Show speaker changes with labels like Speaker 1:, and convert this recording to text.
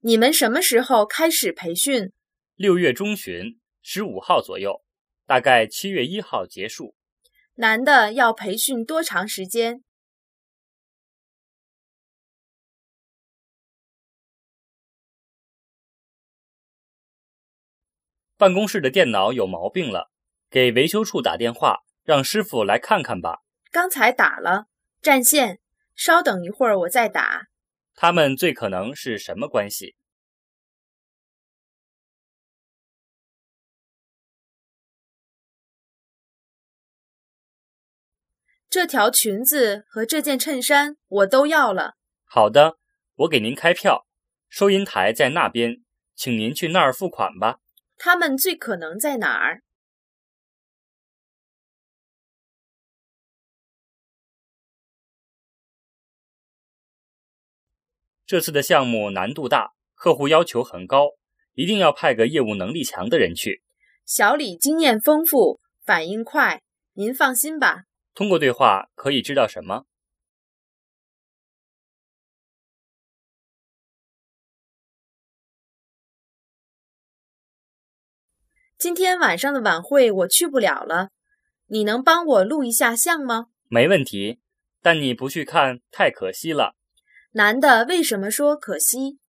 Speaker 1: 你们什么时候开始培训
Speaker 2: ？6月中旬，15号左右，大概7月1号结束。
Speaker 1: 男的要培训多长时间？
Speaker 2: 办公室的电脑有毛病了，给维修处打电话，让师傅来看看吧。
Speaker 1: 刚才打了，占线，稍等一会儿我再打。
Speaker 2: 他们最可能是什么关系？
Speaker 1: 这条裙子和这件衬衫我都要了。
Speaker 2: 好的，我给您开票，收银台在那边，请您去那儿付款吧。
Speaker 1: 他们最可能在哪儿？
Speaker 2: 这次的项目难度大，客户要求很高，一定要派个业务能力强的人去。
Speaker 1: 小李经验丰富，反应快，您放心吧。
Speaker 2: 通过对话可以知道什么？
Speaker 1: 今天晚上的晚会我去不了了，你能帮我录一下像吗？
Speaker 2: 没问题，但你不去看太可惜了。
Speaker 1: 男的为什么说可惜？